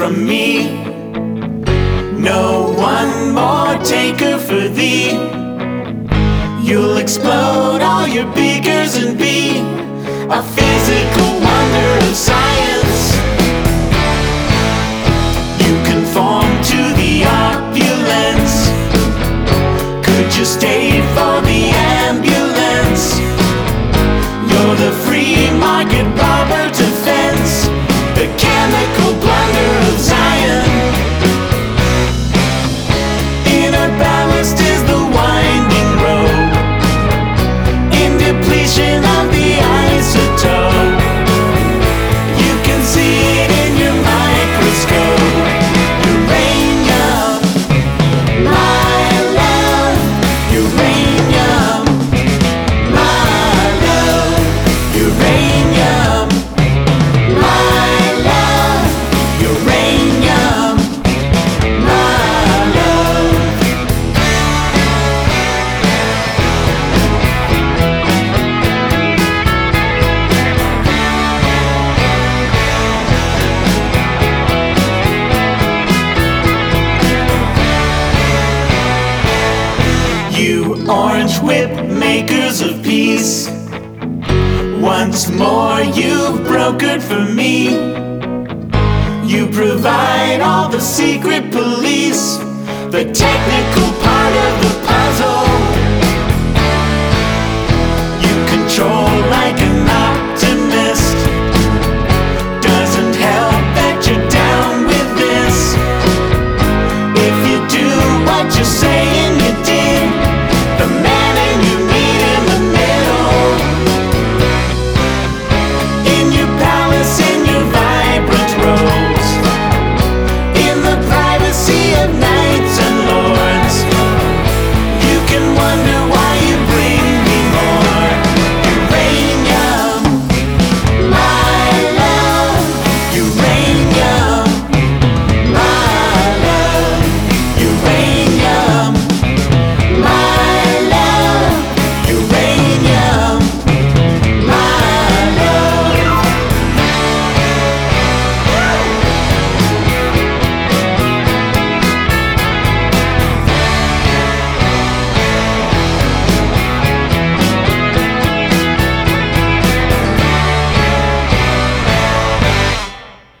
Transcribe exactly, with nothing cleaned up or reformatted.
from me. No one more taker for thee. You'll explode all your beakers and be a physical wonder of science. You conform to the opulence. Could you stay for the ambulance? You're the free market barber to fence the chemical blunder of Zion. Inner ballast is the winding road in depletion of the isotope. You can see it in your microscope. Uranium, my love. Uranium, my love. Uranium, my love. Uranium, my love. You orange whip makers of peace, once more you've brokered for me. You provide all the secret police, the technical part of the